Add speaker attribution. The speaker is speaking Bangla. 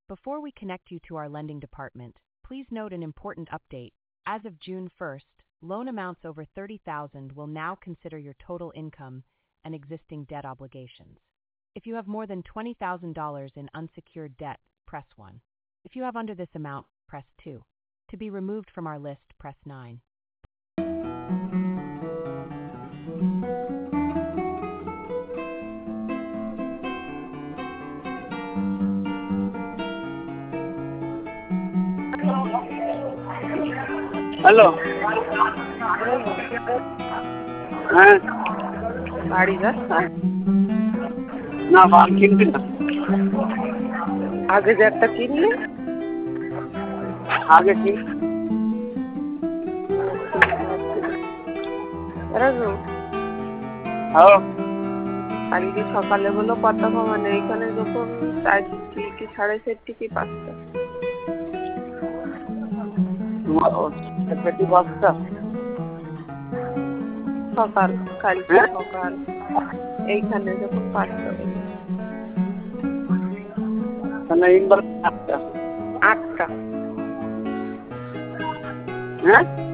Speaker 1: Before we connect you to our lending department, please note an important update. As of June 1st, loan amounts over $30,000 will now consider your total income and existing debt obligations. If you have more than $20,000 in unsecured debt, press 1. If you have under this amount, press 2. To be removed from our list, press 9.
Speaker 2: Hello, হ্যাঁ
Speaker 3: বাড়ি যাচ্ছেন?
Speaker 2: না বাল কিনবি না।
Speaker 3: আগে যে একটা কিনলি?
Speaker 2: আগে কিন।
Speaker 3: রাজু,
Speaker 2: হ্যালো,
Speaker 3: কালকে সকালে বলো কথা মানে এইখানে যখন 4টি কি 4:30 কি 5টা
Speaker 2: তোমার পেটি বাসটা
Speaker 3: সকাল, কালকে সকাল এইখানে যখন 5টা বলো।
Speaker 2: মানে ইনবার 8টা।
Speaker 3: 8টা।
Speaker 2: হ্যাঁ